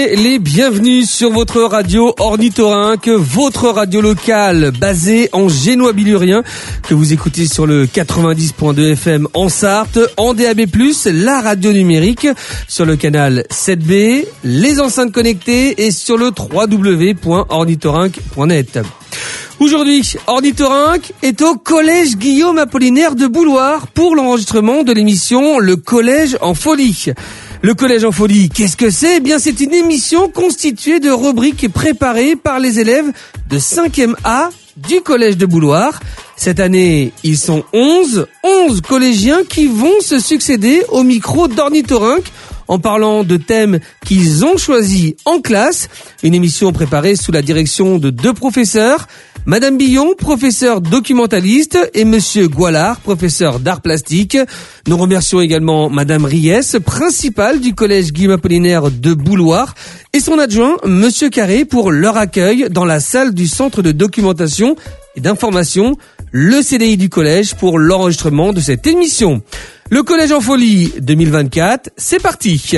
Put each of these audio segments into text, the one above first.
Soyez les bienvenus sur votre radio Ornithorynque, votre radio locale basée en Génois-Bilurien, que vous écoutez sur le 90.2 FM en Sarthe, en DAB+, la radio numérique, sur le canal 7B, les enceintes connectées et sur le www.ornithorynque.net. Aujourd'hui, Ornithorynque est au collège Guillaume Apollinaire de Bouloir pour l'enregistrement de l'émission Le Collège en Folie. Le Collège en Folie, qu'est-ce que c'est ? Eh bien, c'est une émission constituée de rubriques préparées par les élèves de 5e A du Collège de Bouloir. Cette année, ils sont 11 collégiens qui vont se succéder au micro d'Ornithorynque en parlant de thèmes qu'ils ont choisis en classe. Une émission préparée sous la direction de 2 professeurs, Madame Billon, professeur documentaliste, et Monsieur Goualard, professeur d'art plastique. Nous remercions également Madame Riès, principale du collège Guillaume Apollinaire de Bouloir, et son adjoint, Monsieur Carré, pour leur accueil dans la salle du centre de documentation et d'information, le CDI du collège, pour l'enregistrement de cette émission. Le Collège en Folie 2024, c'est parti.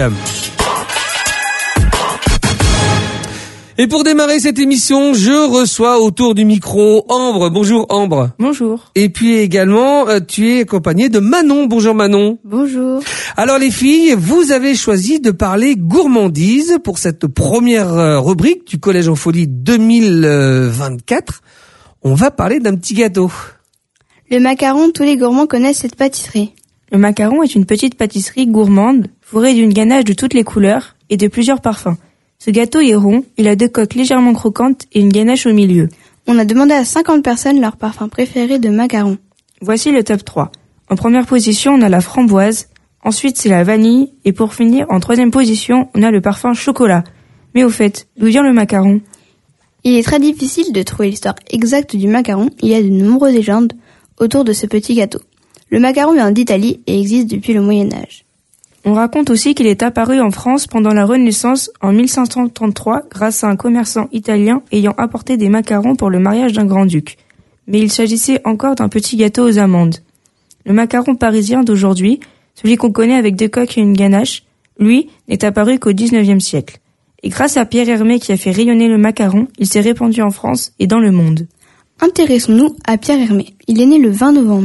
Et pour démarrer cette émission, je reçois autour du micro Ambre. Bonjour Ambre. Bonjour. Et puis également, tu es accompagnée de Manon. Bonjour Manon. Bonjour. Alors les filles, vous avez choisi de parler gourmandise pour cette première rubrique du Collège en Folie 2024. On va parler d'un petit gâteau. Le macaron, tous les gourmands connaissent cette pâtisserie. Le macaron est une petite pâtisserie gourmande, fourrée d'une ganache de toutes les couleurs et de plusieurs parfums. Ce gâteau est rond, il a 2 coques légèrement croquantes et une ganache au milieu. On a demandé à 50 personnes leur parfum préféré de macaron. Voici le top 3. En première position, on a la framboise, ensuite c'est la vanille, et pour finir, en 3e position, on a le parfum chocolat. Mais au fait, d'où vient le macaron ? Il est très difficile de trouver l'histoire exacte du macaron, il y a de nombreuses légendes autour de ce petit gâteau. Le macaron vient d'Italie et existe depuis le Moyen-Âge. On raconte aussi qu'il est apparu en France pendant la Renaissance en 1533 grâce à un commerçant italien ayant apporté des macarons pour le mariage d'un grand-duc. Mais il s'agissait encore d'un petit gâteau aux amandes. Le macaron parisien d'aujourd'hui, celui qu'on connaît avec 2 coques et une ganache, lui, n'est apparu qu'au 19e siècle. Et grâce à Pierre Hermé qui a fait rayonner le macaron, il s'est répandu en France et dans le monde. Intéressons-nous à Pierre Hermé. Il est né le 20 novembre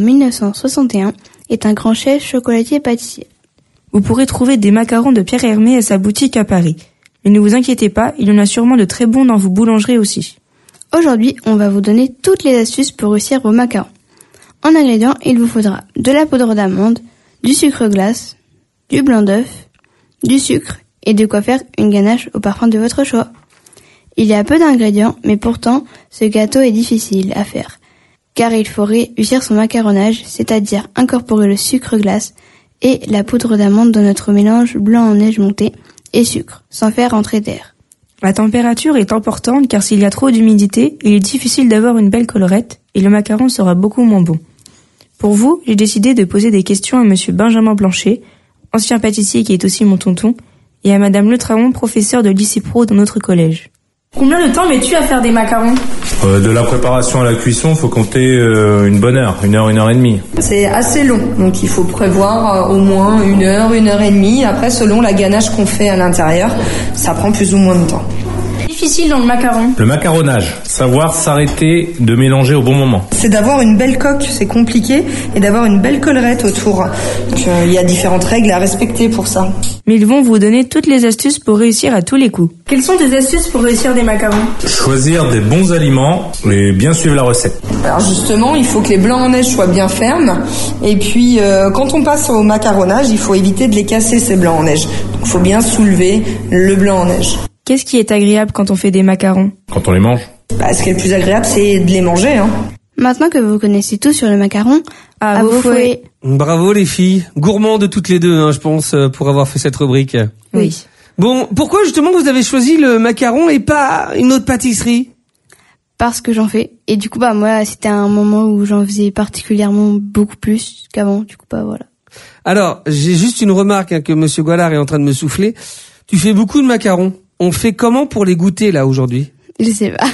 1961 et est un grand chef chocolatier-pâtissier. Vous pourrez trouver des macarons de Pierre Hermé à sa boutique à Paris. Mais ne vous inquiétez pas, il y en a sûrement de très bons dans vos boulangeries aussi. Aujourd'hui, on va vous donner toutes les astuces pour réussir vos macarons. En ingrédients, il vous faudra de la poudre d'amande, du sucre glace, du blanc d'œuf, du sucre et de quoi faire une ganache au parfum de votre choix. Il y a peu d'ingrédients, mais pourtant, ce gâteau est difficile à faire, car il faut réussir son macaronnage, c'est-à-dire incorporer le sucre glace et la poudre d'amande dans notre mélange blanc en neige monté et sucre, sans faire entrer d'air. La température est importante car s'il y a trop d'humidité, il est difficile d'avoir une belle collerette et le macaron sera beaucoup moins bon. Pour vous, j'ai décidé de poser des questions à monsieur Benjamin Blanchet, ancien pâtissier qui est aussi mon tonton, et à madame Le Traon, professeur de lycée pro dans notre collège. Combien de temps mets-tu à faire des macarons ? De la préparation à la cuisson, faut compter une bonne heure, 1 heure, 1 heure et demie. C'est assez long, donc il faut prévoir au moins 1 heure, 1 heure et demie. Après, selon la ganache qu'on fait à l'intérieur, ça prend plus ou moins de temps. Difficile dans le macaron. Le macaronnage, savoir s'arrêter de mélanger au bon moment. C'est d'avoir une belle coque, c'est compliqué, et d'avoir une belle collerette autour. Donc il y a différentes règles à respecter pour ça. Mais ils vont vous donner toutes les astuces pour réussir à tous les coups. Quelles sont tes astuces pour réussir des macarons ? Choisir des bons aliments et bien suivre la recette. Alors justement, il faut que les blancs en neige soient bien fermes. Et puis, quand on passe au macaronnage, il faut éviter de les casser, ces blancs en neige. Donc il faut bien soulever le blanc en neige. Qu'est-ce qui est agréable quand on fait des macarons ? Quand on les mange. Ce qui est le plus agréable, c'est de les manger. Maintenant que vous connaissez tout sur le macaron, à vos fouets. Bravo les filles, gourmandes toutes les deux, je pense, pour avoir fait cette rubrique. Oui. Bon, pourquoi justement vous avez choisi le macaron et pas une autre pâtisserie ? Parce que j'en fais. Et du coup, moi, c'était un moment où j'en faisais particulièrement beaucoup plus qu'avant. Du coup, voilà. Alors, j'ai juste une remarque que monsieur Goualard est en train de me souffler. Tu fais beaucoup de macarons. On fait comment pour les goûter, là, aujourd'hui ? Je sais pas.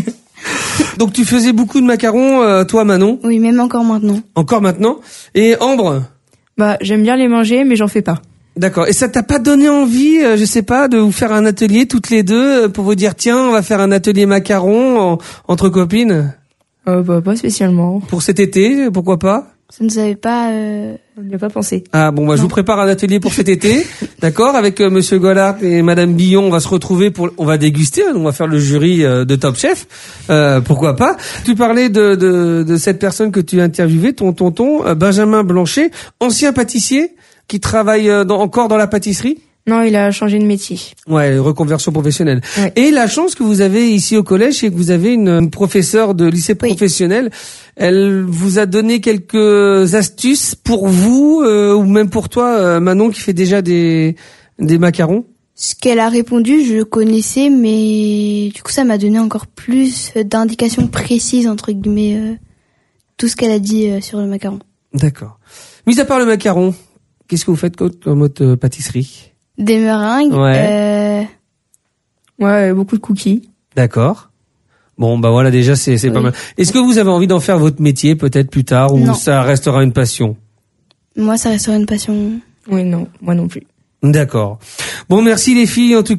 Donc, tu faisais beaucoup de macarons, toi, Manon ? Oui, même encore maintenant. Encore maintenant ? Et Ambre ? J'aime bien les manger, mais j'en fais pas. D'accord. Et ça t'a pas donné envie, je sais pas, de vous faire un atelier toutes les deux pour vous dire tiens, on va faire un atelier macaron entre copines? Pas spécialement. Pour cet été, pourquoi pas? Ça ne savait pas... On n'y a pas pensé. Ah bon, bah, je vous prépare un atelier pour cet été, d'accord, avec Monsieur Gollard et Madame Billon. On va se retrouver on va déguster, on va faire le jury de Top Chef, pourquoi pas. Tu parlais de cette personne que tu as interviewée, ton tonton Benjamin Blanchet, ancien pâtissier qui travaille encore dans la pâtisserie. Non, il a changé de métier. Ouais, reconversion professionnelle. Ouais. Et la chance que vous avez ici au collège, c'est que vous avez une professeure de lycée professionnel. Elle vous a donné quelques astuces pour vous, ou même pour toi, Manon, qui fait déjà des macarons. Ce qu'elle a répondu, je connaissais, mais du coup, ça m'a donné encore plus d'indications précises, entre guillemets, tout ce qu'elle a dit sur le macaron. D'accord. Mis à part le macaron, qu'est-ce que vous faites comme autre pâtisserie? Des meringues. Ouais, beaucoup de cookies. D'accord. Bon, bah voilà, déjà, c'est pas mal. Est-ce que vous avez envie d'en faire votre métier, peut-être plus tard, ou Non. ça restera une passion? Moi, ça restera une passion. Oui, non, moi non plus. D'accord. Bon, merci les filles. En tout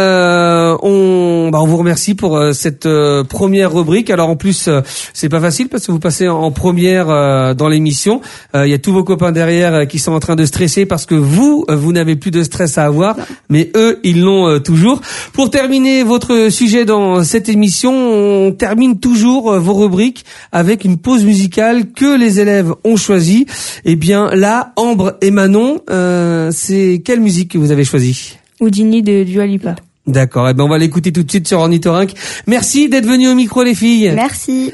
cas, on vous remercie pour cette première rubrique. Alors en plus, c'est pas facile parce que vous passez en première dans l'émission. Il y a tous vos copains derrière qui sont en train de stresser parce que vous n'avez plus de stress à avoir, mais eux, ils l'ont toujours. Pour terminer votre sujet dans cette émission, on termine toujours vos rubriques avec une pause musicale que les élèves ont choisie. Eh bien là, Ambre et Manon, c'est quelle musique que vous avez choisie? Houdini de Dua Lipa. D'accord, eh ben on va l'écouter tout de suite sur Ornithorynque. Merci d'être venus au micro les filles. Merci.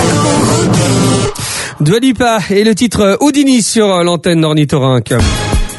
Dua Lipa et le titre Houdini sur l'antenne d'Ornithorynque.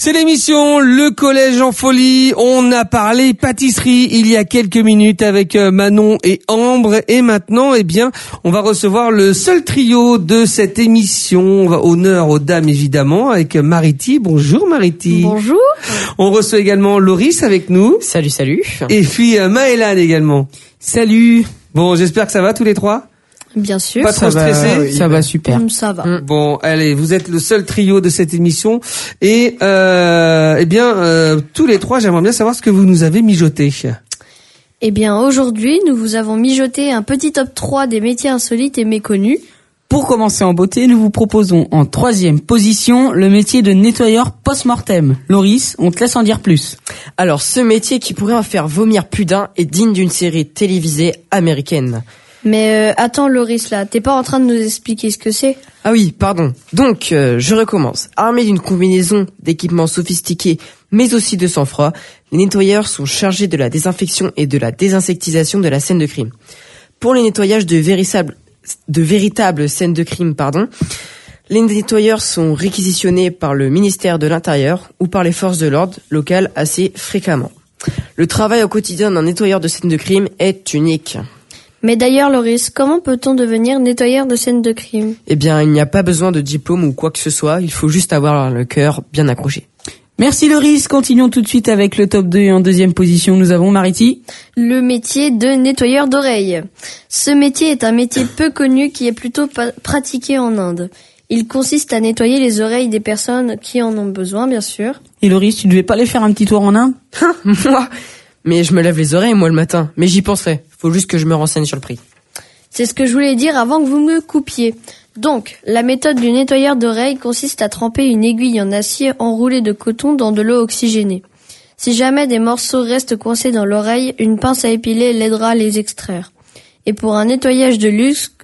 C'est l'émission Le Collège en Folie. On a parlé pâtisserie il y a quelques minutes avec Manon et Ambre. Et maintenant, eh bien, on va recevoir le seul trio de cette émission. Honneur aux dames, évidemment, avec Mariti. Bonjour Mariti. Bonjour. On reçoit également Loris avec nous. Salut, salut. Et puis Maëlan également. Salut. Bon, j'espère que ça va tous les trois. Bien sûr. Pas trop stressé. Ça va super. Ça va. Bon, allez, vous êtes le seul trio de cette émission et tous les trois, j'aimerais bien savoir ce que vous nous avez mijoté. Eh bien, aujourd'hui, nous vous avons mijoté un petit top 3 des métiers insolites et méconnus. Pour commencer en beauté, nous vous proposons en 3e position le métier de nettoyeur post-mortem. Loris, on te laisse en dire plus. Alors, ce métier qui pourrait en faire vomir plus d'un est digne d'une série télévisée américaine. Mais attends Loris là, t'es pas en train de nous expliquer ce que c'est? Ah oui, pardon. Donc, je recommence. Armés d'une combinaison d'équipements sophistiqués, mais aussi de sang-froid, les nettoyeurs sont chargés de la désinfection et de la désinsectisation de la scène de crime. Pour les nettoyages de véritables scènes de crime, les nettoyeurs sont réquisitionnés par le ministère de l'Intérieur ou par les forces de l'ordre locales assez fréquemment. Le travail au quotidien d'un nettoyeur de scène de crime est unique. Mais d'ailleurs Loris, comment peut-on devenir nettoyeur de scène de crime? Eh bien, il n'y a pas besoin de diplôme ou quoi que ce soit, il faut juste avoir le cœur bien accroché. Merci Loris, continuons tout de suite avec le top 2 et en 2e position, nous avons Mariti. Le métier de nettoyeur d'oreilles. Ce métier est un métier peu connu qui est plutôt pratiqué en Inde. Il consiste à nettoyer les oreilles des personnes qui en ont besoin, bien sûr. Et Loris, tu devais pas aller faire un petit tour en Inde? Moi? Mais je me lève les oreilles, moi, le matin. Mais j'y penserai. Faut juste que je me renseigne sur le prix. C'est ce que je voulais dire avant que vous me coupiez. Donc, la méthode du nettoyeur d'oreilles consiste à tremper une aiguille en acier enroulée de coton dans de l'eau oxygénée. Si jamais des morceaux restent coincés dans l'oreille, une pince à épiler l'aidera à les extraire. Et pour un nettoyage de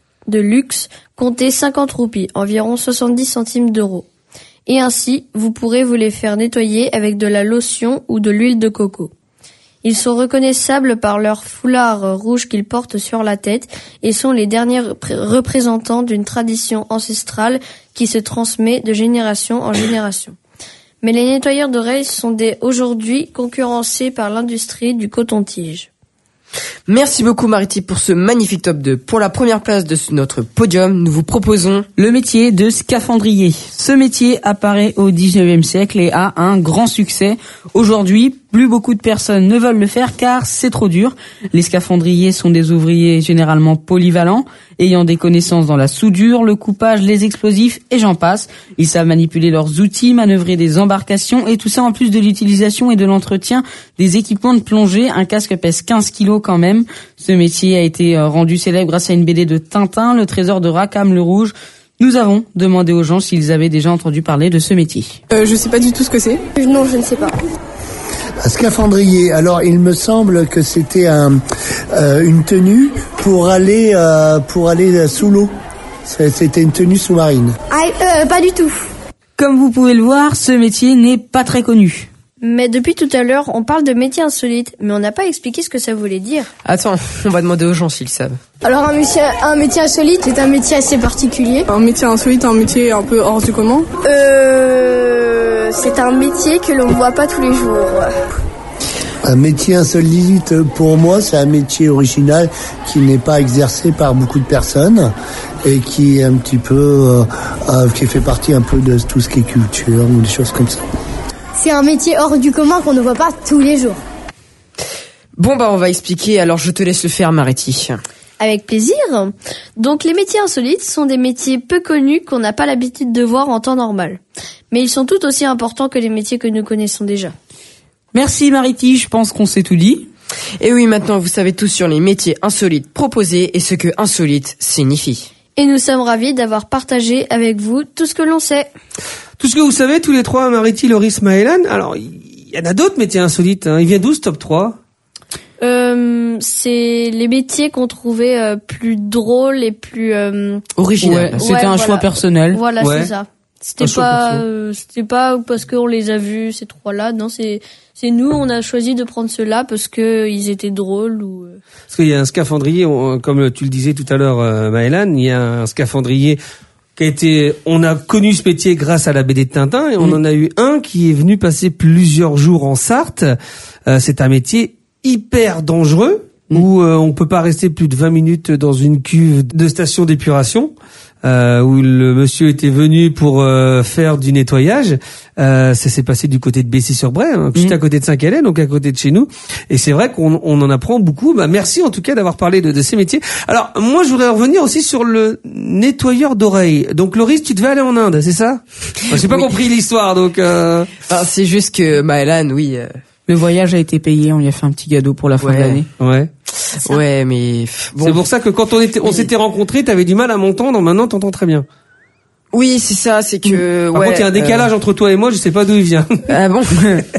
luxe, comptez 50 roupies, environ 70 centimes d'euros. Et ainsi, vous pourrez vous les faire nettoyer avec de la lotion ou de l'huile de coco. Ils sont reconnaissables par leur foulard rouge qu'ils portent sur la tête et sont les derniers représentants d'une tradition ancestrale qui se transmet de génération en génération. Mais les nettoyeurs d'oreilles sont aujourd'hui concurrencés par l'industrie du coton-tige. Merci beaucoup Mariti pour ce magnifique top 2. Pour la première place de notre podium, nous vous proposons le métier de scaphandrier. Ce métier apparaît au 19e siècle et a un grand succès. Aujourd'hui, plus beaucoup de personnes ne veulent le faire car c'est trop dur. Les scaphandriers sont des ouvriers généralement polyvalents, ayant des connaissances dans la soudure, le coupage, les explosifs et j'en passe. Ils savent manipuler leurs outils, manœuvrer des embarcations et tout ça en plus de l'utilisation et de l'entretien des équipements de plongée. Un casque pèse 15 kilos quand même. Ce métier a été rendu célèbre grâce à une BD de Tintin, le trésor de Rackham le Rouge. Nous avons demandé aux gens s'ils avaient déjà entendu parler de ce métier. Je sais pas du tout ce que c'est. Non, je ne sais pas. Un scaphandrier. Alors, il me semble que c'était une tenue pour aller sous l'eau. C'était une tenue sous-marine. Pas du tout. Comme vous pouvez le voir, ce métier n'est pas très connu. Mais depuis tout à l'heure, on parle de métier insolite, mais on n'a pas expliqué ce que ça voulait dire. Attends, on va demander aux gens s'ils savent. Alors un métier insolite, c'est un métier assez particulier. Un métier insolite, un métier un peu hors du commun. C'est un métier que l'on ne voit pas tous les jours. Un métier insolite, pour moi, c'est un métier original qui n'est pas exercé par beaucoup de personnes et qui est un petit peu, qui fait partie un peu de tout ce qui est culture ou des choses comme ça. C'est un métier hors du commun qu'on ne voit pas tous les jours. Bon on va expliquer, alors je te laisse le faire Mariti. Avec plaisir. Donc les métiers insolites sont des métiers peu connus qu'on n'a pas l'habitude de voir en temps normal. Mais ils sont tout aussi importants que les métiers que nous connaissons déjà. Merci Mariti, je pense qu'on s'est tout dit. Et oui, maintenant vous savez tout sur les métiers insolites proposés et ce que insolite signifie. Et nous sommes ravis d'avoir partagé avec vous tout ce que l'on sait. Tout ce que vous savez, tous les trois, Mariti, Loris, Maëlan. Alors, il y en a d'autres métiers insolites. Il vient d'où ce top 3 ? C'est les métiers qu'on trouvait plus drôles et plus original. Ouais, c'était un choix personnel. Voilà, c'est ça. C'était pas parce qu'on les a vus ces trois-là. Non, c'est nous, on a choisi de prendre ceux-là parce que ils étaient drôles ou. Parce qu'il y a un scaphandrier, comme tu le disais tout à l'heure, Maëlan, il y a un scaphandrier on a connu ce métier grâce à la BD de Tintin, et on en a eu un qui est venu passer plusieurs jours en Sarthe. C'est un métier hyper dangereux, où on peut pas rester plus de 20 minutes dans une cuve de station d'épuration. Où le monsieur était venu pour faire du nettoyage. Ça s'est passé du côté de Bessy-sur-Bray, juste à côté de Saint-Calais, donc à côté de chez nous. Et c'est vrai qu'on en apprend beaucoup. Merci en tout cas d'avoir parlé de ces métiers. Alors moi, je voudrais revenir aussi sur le nettoyeur d'oreilles. Donc Loris, tu devais aller en Inde, c'est ça? J'ai pas compris l'histoire, donc. C'est juste que Maëlan, oui. Le voyage a été payé, on lui a fait un petit cadeau pour la fin de l'année. Ouais. Ouais, mais bon. C'est pour ça que quand on s'était rencontrés, t'avais du mal à m'entendre, maintenant t'entends très bien. Oui, c'est ça, c'est que Par contre, il y a un décalage entre toi et moi, je sais pas d'où il vient. Ah bon?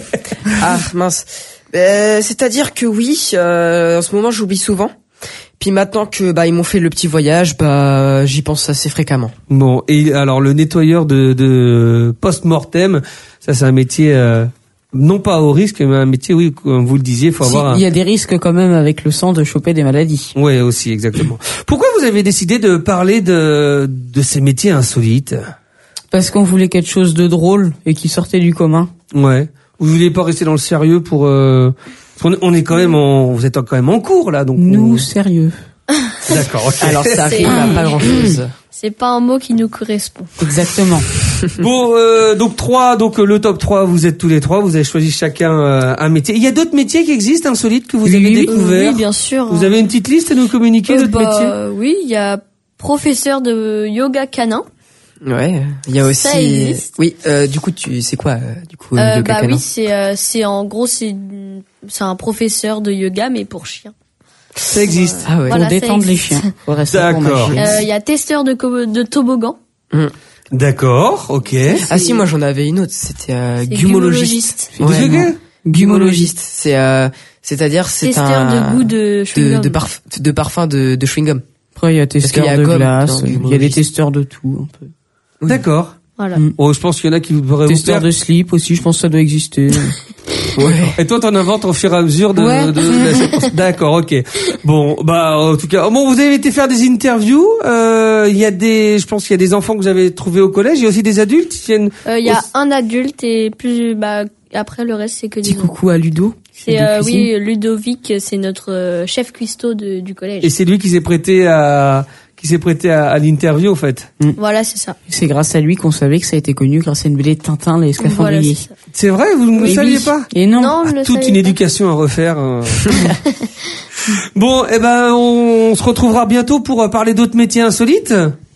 Ah mince. C'est-à-dire que oui, en ce moment j'oublie souvent. Puis maintenant que ils m'ont fait le petit voyage, j'y pense assez fréquemment. Bon, et alors le nettoyeur de post-mortem, ça c'est un métier non pas au risque, mais un métier, oui, comme vous le disiez, faut avoir. Il y a des risques quand même avec le sang de choper des maladies. Ouais, aussi, exactement. Pourquoi vous avez décidé de parler de ces métiers insolites? Parce qu'on voulait quelque chose de drôle et qui sortait du commun. Ouais. Vous vouliez pas rester dans le sérieux pour on est quand même vous êtes quand même en cours là, donc. Nous sérieux. D'accord. Okay. Alors ça arrive à pas grand-chose. C'est pas un mot qui nous correspond. Exactement. Bon, donc le top 3, vous êtes tous les trois, vous avez choisi chacun un métier. Il y a d'autres métiers qui existent insolites que vous avez découverts? Oui, bien sûr. Vous avez une petite liste à nous communiquer d'autres métiers? Oui, il y a professeur de yoga canin. Ouais, il y a aussi. Ça existe. Oui, du coup c'est quoi du coup le yoga canin? Oui, c'est en gros c'est un professeur de yoga mais pour chiens. Ça existe. Ah ouais. Pour détendre les chiens. D'accord. Il y a testeur de toboggan. D'accord, ok. Ah si, moi j'en avais une autre, c'était gumologiste. Gumologiste. C'est-à-dire c'est testeur de goût de chewing-gum. de parfum de chewing-gum. Après il y a testeur de glace, il y a des testeurs de tout un peu. D'accord. Voilà. Oh, je pense qu'il y en a qui pourraient testeur de slip aussi, je pense que ça doit exister. Ouais. Et toi, t'en inventes au fur et à mesure de... D'accord, ok. Bon, en tout cas, vous avez été faire des interviews. Je pense qu'il y a des enfants que vous avez trouvés au collège. Il y a aussi des adultes qui viennent. Il y a un adulte et plus. Après le reste c'est que des. Petit coucou à Ludo. C'est Ludovic, c'est notre chef cuistot du collège. Et c'est lui qui s'est prêté à l'interview, en fait. Voilà, c'est ça. C'est grâce à lui qu'on savait que ça a été connu grâce à une BD de Tintin, les scaphandriers. Voilà, c'est vrai, vous ne le saviez pas? Et non. Toute une éducation à refaire. Bon, on se retrouvera bientôt pour parler d'autres métiers insolites.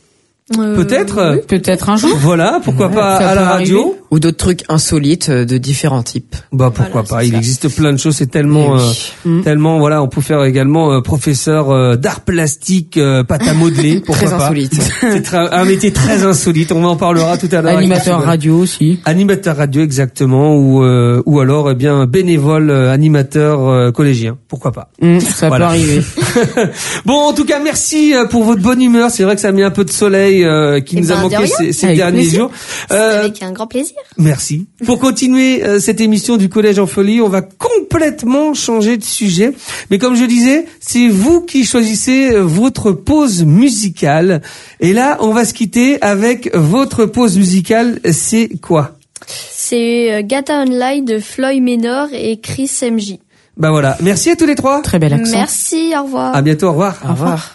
Peut-être. Oui, peut-être un jour. Voilà, pourquoi pas à la radio. Arriver. Ou d'autres trucs insolites de différents types. Pourquoi pas. Il existe plein de choses. C'est tellement, tellement, voilà, on peut faire également professeur d'art plastique, pâte à modeler. Pourquoi très pas. Insolite. C'est un métier très insolite. On en parlera tout à l'heure. Animateur radio aussi. Animateur radio, exactement. Ou alors, bénévole animateur collégien. Pourquoi pas. Ça peut arriver. Bon, en tout cas, merci pour votre bonne humeur. C'est vrai que ça a mis un peu de soleil qui nous a manqué ces derniers jours. Avec un grand plaisir. Merci. Pour continuer cette émission du Collège en Folie, on va complètement changer de sujet. Mais comme je disais, c'est vous qui choisissez votre pause musicale. Et là, on va se quitter avec votre pause musicale. C'est quoi? C'est Gata Online de Floyd Menor et Chris MJ. Voilà. Merci à tous les trois. Très bel accent. Merci, au revoir. À bientôt, au revoir. Au revoir.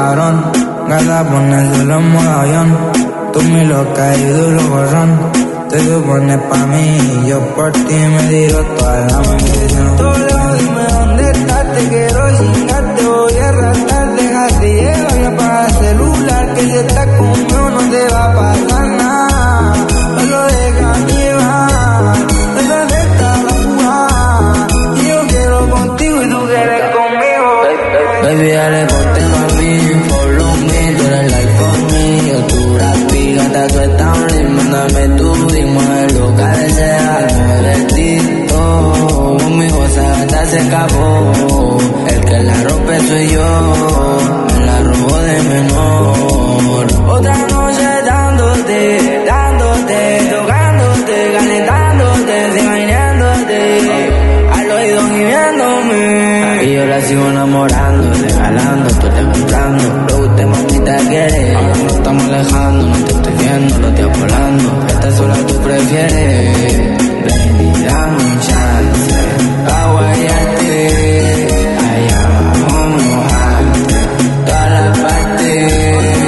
Ponérselo en modo avión, tú mi loca y duro borrón. te supones pa' mí, yo por ti me tiro toda la mañana. Todo lejos, dime dónde estás, te quiero chingar, te voy a arrastrar, déjate llevar y apaga el celular, que si estás conmigo no te va a pasar nada, solo deja llevar, detrás de esta la jugada, y yo quiero contigo y tú quieres conmigo. Baby, dale ponte pa' mí, follow me, tú eres like for me, yo tu rapi, gata tú estás un ritmo, mándame tú, dime lo que deseas, modelito, conmigo esa gata se escapó, el que la rompe soy yo, me la robo de menor. Otra noche dándote, tocándote, calentándote, imaginándote, al oído gimiéndome, y yo la sigo enamorando, regalando, tú te comprando, lo que usted mamita quiere, ahora nos estamos alejando, no te estoy viendo, lo estoy volando, esta sola tú prefieres, baby, dame un chance, pa' guayarte, allá abajo mojarte, toda la parte.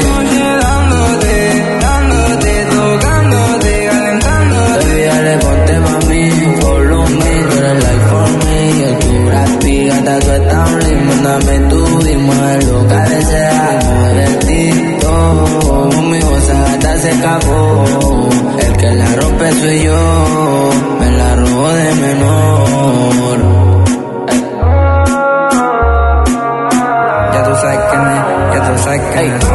Dándote, tocándote, calentándote. Baby, dale, ponte pa' mí, follow me, tú eres like for me, yo tu rapi, gata tú estás un ritmo, mándame tú, dime lo que deseas, modelito, conmigo esa gata se escapó, el que la rompe soy yo, me la robo de menor. Ya tú sabes que me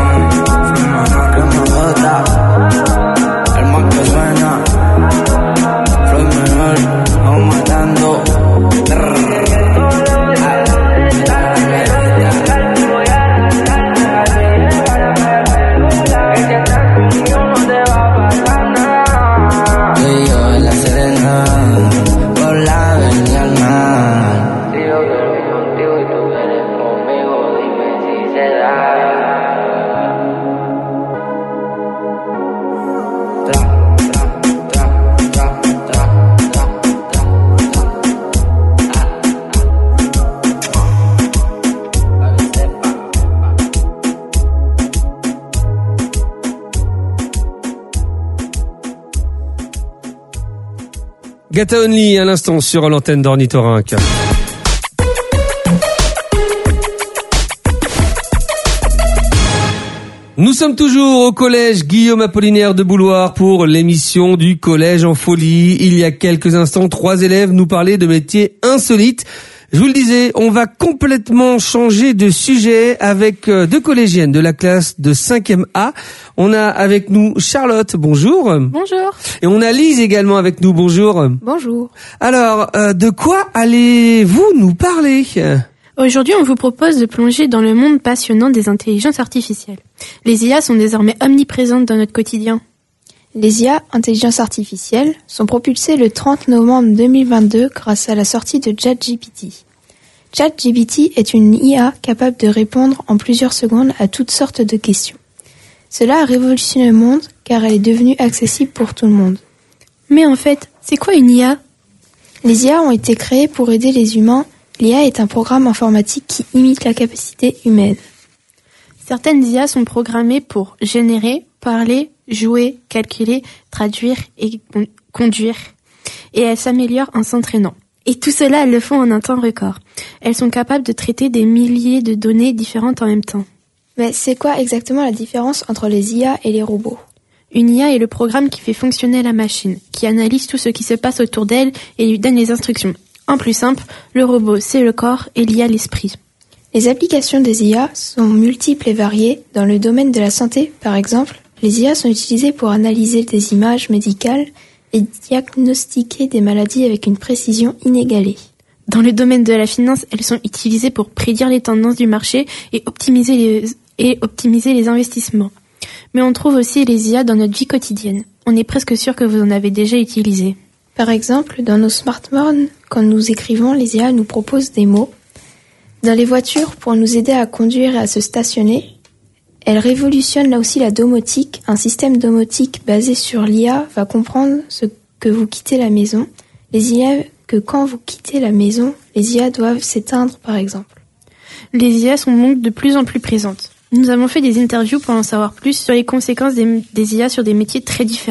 el más que suena, Floyd menor, vamos matando. Gata Only à l'instant sur l'antenne d'Ornithorynque. Nous sommes toujours au collège Guillaume Apollinaire de Bouloir pour l'émission du Collège en folie. Il y a quelques instants, 3 élèves nous parlaient de métiers insolites. Je vous le disais, on va complètement changer de sujet avec 2 collégiennes de la classe de 5e A. On a avec nous Charlotte, bonjour. Bonjour. Et on a Lise également avec nous, bonjour. Bonjour. Alors, de quoi allez-vous nous parler ? Aujourd'hui, on vous propose de plonger dans le monde passionnant des intelligences artificielles. Les IA sont désormais omniprésentes dans notre quotidien. Les IA, intelligence artificielle, sont propulsées le 30 novembre 2022 grâce à la sortie de ChatGPT. ChatGPT est une IA capable de répondre en plusieurs secondes à toutes sortes de questions. Cela a révolutionné le monde car elle est devenue accessible pour tout le monde. Mais en fait, c'est quoi une IA ? Les IA ont été créées pour aider les humains. L'IA est un programme informatique qui imite la capacité humaine. Certaines IA sont programmées pour générer, parler, jouer, calculer, traduire et conduire. Et elles s'améliorent en s'entraînant. Et tout cela, elles le font en un temps record. Elles sont capables de traiter des milliers de données différentes en même temps. Mais c'est quoi exactement la différence entre les IA et les robots ? Une IA est le programme qui fait fonctionner la machine, qui analyse tout ce qui se passe autour d'elle et lui donne les instructions. En plus simple, le robot, c'est le corps et l'IA, l'esprit. Les applications des IA sont multiples et variées. Dans le domaine de la santé, par exemple, les IA sont utilisées pour analyser des images médicales et diagnostiquer des maladies avec une précision inégalée. Dans le domaine de la finance, elles sont utilisées pour prédire les tendances du marché et optimiser les investissements. Mais on trouve aussi les IA dans notre vie quotidienne. On est presque sûr que vous en avez déjà utilisé. Par exemple, dans nos smartphones, quand nous écrivons, les IA nous proposent des mots. Dans les voitures, pour nous aider à conduire et à se stationner, elles révolutionnent là aussi la domotique. Un système domotique basé sur l'IA va comprendre ce que vous quittez la maison. Les IA que quand vous quittez la maison, les IA doivent s'éteindre par exemple. Les IA sont donc de plus en plus présentes. Nous avons fait des interviews pour en savoir plus sur les conséquences des IA sur des métiers très différents.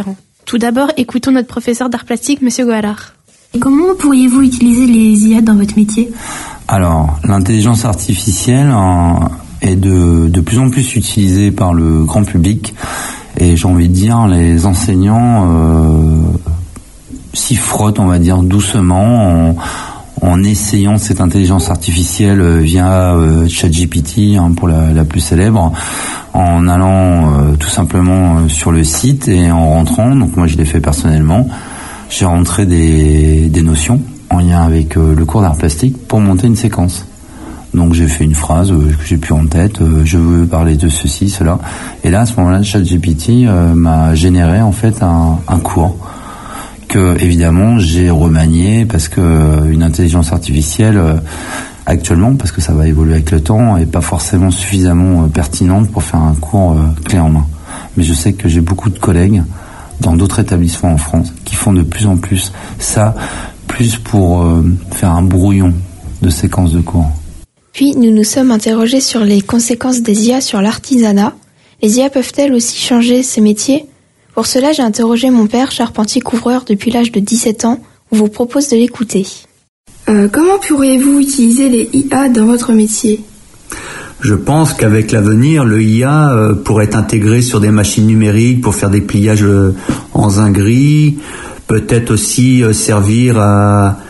Tout d'abord, écoutons notre professeur d'art plastique, Monsieur Gualard. Comment pourriez-vous utiliser les IA dans votre métier ? Alors, l'intelligence artificielle est de plus en plus utilisée par le grand public. Et j'ai envie de dire, les enseignants s'y frottent, on va dire, doucement, en essayant cette intelligence artificielle via ChatGPT, pour la plus célèbre, en allant tout simplement sur le site et en rentrant. Donc moi, je l'ai fait personnellement. J'ai rentré des notions en lien avec le cours d'art plastique pour monter une séquence. Donc j'ai fait une phrase que j'ai plus en tête, je veux parler de ceci, cela. Et là, à ce moment-là, ChatGPT m'a généré en fait un cours que évidemment j'ai remanié parce que une intelligence artificielle actuellement, parce que ça va évoluer avec le temps, est pas forcément suffisamment pertinente pour faire un cours clé en main. Mais je sais que j'ai beaucoup de collègues dans d'autres établissements en France qui font de plus en plus ça, plus pour faire un brouillon de séquences de cours. Puis, nous nous sommes interrogés sur les conséquences des IA sur l'artisanat. Les IA peuvent-elles aussi changer ces métiers ? Pour cela, j'ai interrogé mon père, charpentier-couvreur depuis l'âge de 17 ans. On vous propose de l'écouter. Comment pourriez-vous utiliser les IA dans votre métier ? Je pense qu'avec l'avenir, le IA pourrait être intégré sur des machines numériques pour faire des pliages en zinguerie, peut-être aussi servir à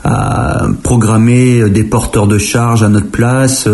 programmer des porteurs de charge à notre place.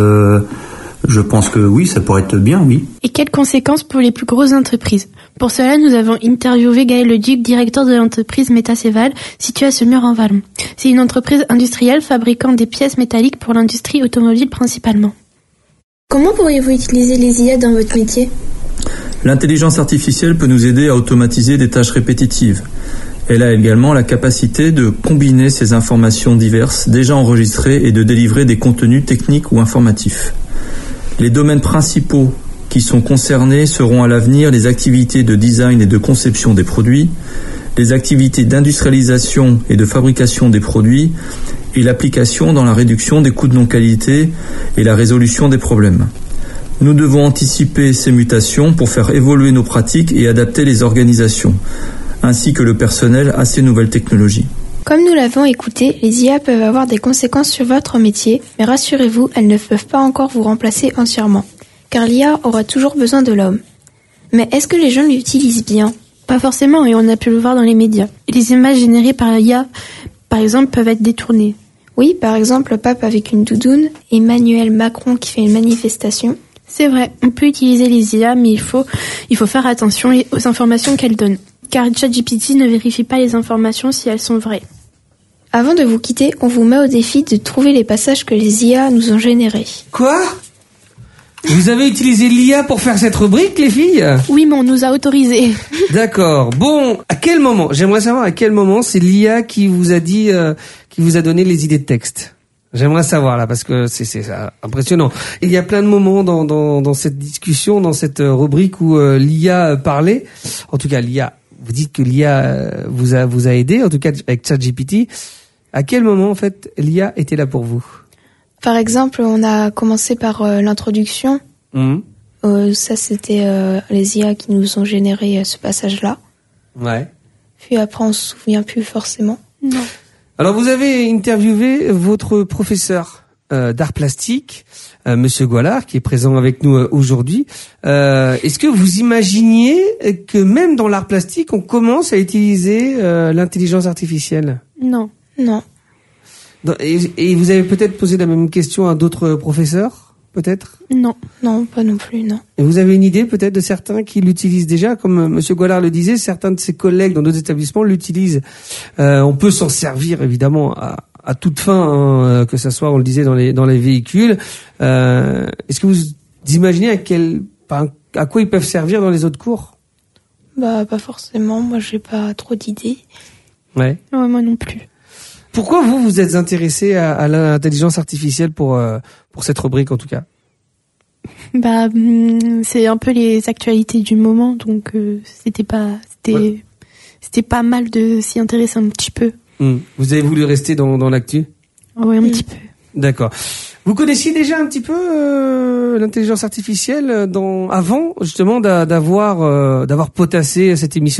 Je pense que oui, ça pourrait être bien, oui. Et quelles conséquences pour les plus grosses entreprises ? Pour cela, nous avons interviewé Gaël Leduc, directeur de l'entreprise Métaceval, située à Semur-en-Vallon. C'est une entreprise industrielle fabriquant des pièces métalliques pour l'industrie automobile principalement. Comment pourriez-vous utiliser les IA dans votre métier ? L'intelligence artificielle peut nous aider à automatiser des tâches répétitives. Elle a également la capacité de combiner ces informations diverses déjà enregistrées et de délivrer des contenus techniques ou informatifs. Les domaines principaux qui sont concernés seront à l'avenir les activités de design et de conception des produits, les activités d'industrialisation et de fabrication des produits et l'application dans la réduction des coûts de non-qualité et la résolution des problèmes. Nous devons anticiper ces mutations pour faire évoluer nos pratiques et adapter les organisations, ainsi que le personnel à ces nouvelles technologies. Comme nous l'avons écouté, les IA peuvent avoir des conséquences sur votre métier, mais rassurez-vous, elles ne peuvent pas encore vous remplacer entièrement, car l'IA aura toujours besoin de l'homme. Mais est-ce que les gens l'utilisent bien ? Pas forcément, et on a pu le voir dans les médias. Les images générées par l'IA, par exemple, peuvent être détournées. Oui, par exemple, le pape avec une doudoune, Emmanuel Macron qui fait une manifestation. C'est vrai, on peut utiliser les IA, mais il faut faire attention aux informations qu'elles donnent. Car ChatGPT ne vérifie pas les informations si elles sont vraies. Avant de vous quitter, on vous met au défi de trouver les passages que les IA nous ont générés. Quoi ? Vous avez utilisé l'IA pour faire cette rubrique, les filles ? Oui, mais on nous a autorisés. D'accord. Bon, à quel moment ? J'aimerais savoir à quel moment c'est l'IA qui vous a dit, qui vous a donné les idées de texte. J'aimerais savoir là, parce que c'est impressionnant. Il y a plein de moments dans cette discussion, dans cette rubrique où l'IA parlait. En tout cas, l'IA. Vous dites que l'IA vous a aidé, en tout cas avec ChatGPT. À quel moment en fait l'IA était là pour vous ? Par exemple, on a commencé par l'introduction. Ça, c'était les IA qui nous ont généré ce passage-là. Ouais. Puis après, on se souvient plus forcément. Non. Alors, vous avez interviewé votre professeur d'art plastique, Monsieur Gualard, qui est présent avec nous aujourd'hui. Est-ce que vous imaginiez que même dans l'art plastique, on commence à utiliser l'intelligence artificielle ? Non. Non. Et vous avez peut-être posé la même question à d'autres professeurs, peut-être ? Non, non, pas non plus, non. Et vous avez une idée peut-être de certains qui l'utilisent déjà, comme Monsieur Gualard le disait, certains de ses collègues dans d'autres établissements l'utilisent. On peut s'en servir évidemment à toute fin, que ça soit, on le disait, dans les véhicules. Est-ce que vous imaginez à quoi ils peuvent servir dans les autres cours ? Bah, pas forcément. Moi, j'ai pas trop d'idées. Ouais. Ouais, moi non plus. Pourquoi vous êtes intéressé à l'intelligence artificielle pour cette rubrique en tout cas ? Bah, c'est un peu les actualités du moment, donc c'était pas mal de s'y intéresser un petit peu. Vous avez voulu rester dans l'actu ? Oui, un petit peu. D'accord. Vous connaissiez déjà un petit peu l'intelligence artificielle avant justement d'avoir potassé cette émission ?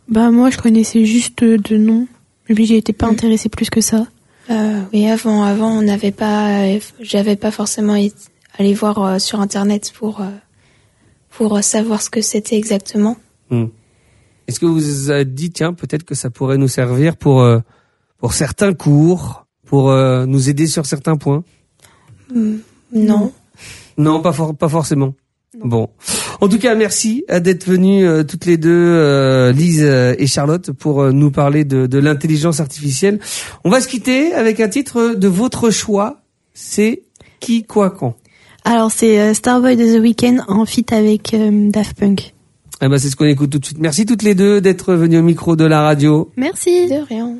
Moi, je connaissais juste de nom. Lui, j'y étais pas intéressée plus que ça. Oui, avant, on n'avait pas, j'avais pas forcément allé voir sur Internet pour savoir ce que c'était exactement. Est-ce que vous vous avez dit, tiens, peut-être que ça pourrait nous servir pour certains cours, pour nous aider sur certains points? Non. Non, pas forcément. Non. Bon. En tout cas, merci d'être venues toutes les deux, Lise et Charlotte, pour nous parler de l'intelligence artificielle. On va se quitter avec un titre de votre choix. C'est Qui, quoi, quand? Alors, c'est Starboy de The Weeknd en feat avec Daft Punk. C'est ce qu'on écoute tout de suite. Merci toutes les deux d'être venues au micro de la radio. Merci. De rien.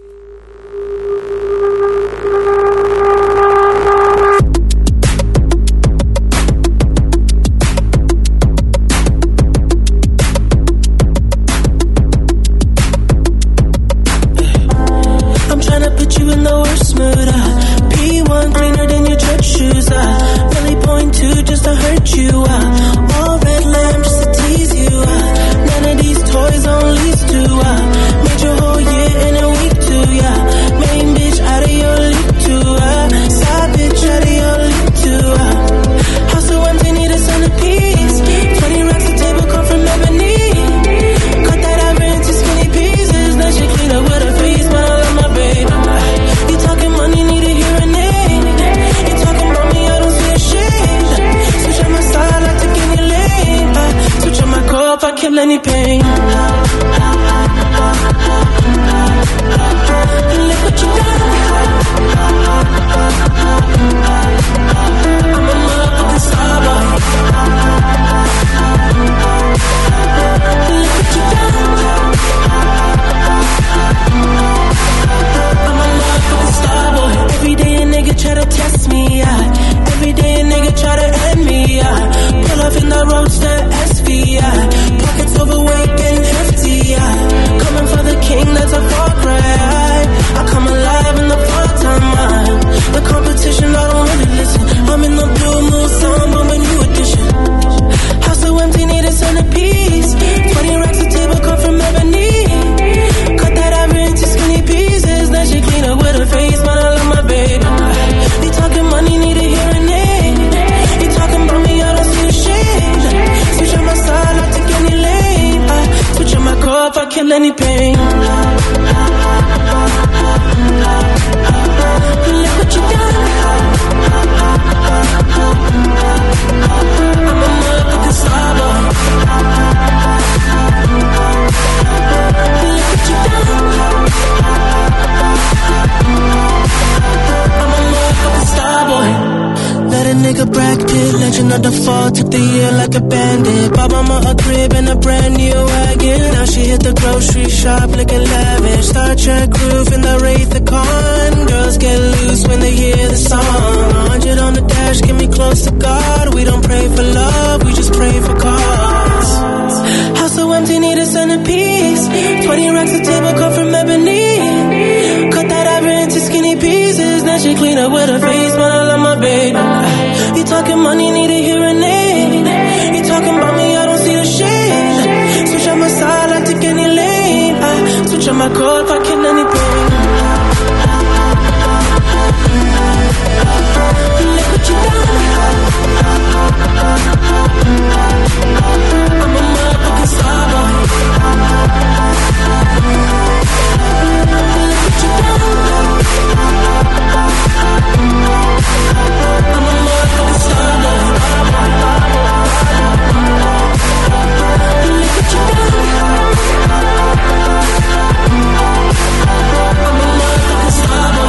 Any pain. Look what you done. I'm a motherfucking star boy. Look what you done. I'm a motherfucking star boy. Every day a nigga try to test me, yeah. Every day a nigga try to end me, yeah. Pull up in the roadster SV, yeah. Overweight, getting hefty, yeah. Coming for the king, that's a far cry. I come alive in the part-time mind. The competition, I don't really listen. I'm in the blue moon, song, I'm a new edition. House so empty, need a centerpiece. 20 racks of table come from ebony. Cut that ivory into skinny pieces. Then she clean up with her face, man, I love my baby. You talking money, need a hearing aid. You talking about me, I don't see a shade. Switch on my side, I take any lane. Switch on my core if I kill any pain. Look what you done. I'm a motherfucking star boy. Look what you done. I'm a motherfucking star boy. Let a nigga Brad Pitt, legend of the fall, took the year like a bandit. Bought mama a crib and a brand new wagon. Now she hit the grocery shop looking lavish. Star Trek roof in the Wraith the Con. Girls get loose when they hear the song. 100 on the dash, get me close to God. We don't pray for love, we just pray for cause. House so empty, need a centerpiece. 20 racks of table come from ebony. Cut that ivory into skinny pieces. Then she clean up with her face, man, I love my baby. You talking money, need a hearing aid. You talking about me, I don't see the shade. Switch on my side, I take any lane. I switch on my core if I kill any pain. Look what you done. I'm a motherfucking star boy. Look what you done. I'm a motherfucking star boy. Look what you done. I'm a motherfucking star boy.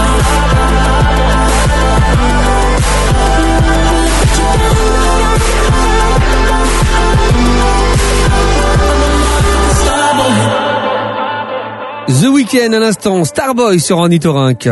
The Weeknd à l'instant, Starboy sur Ornithorynque.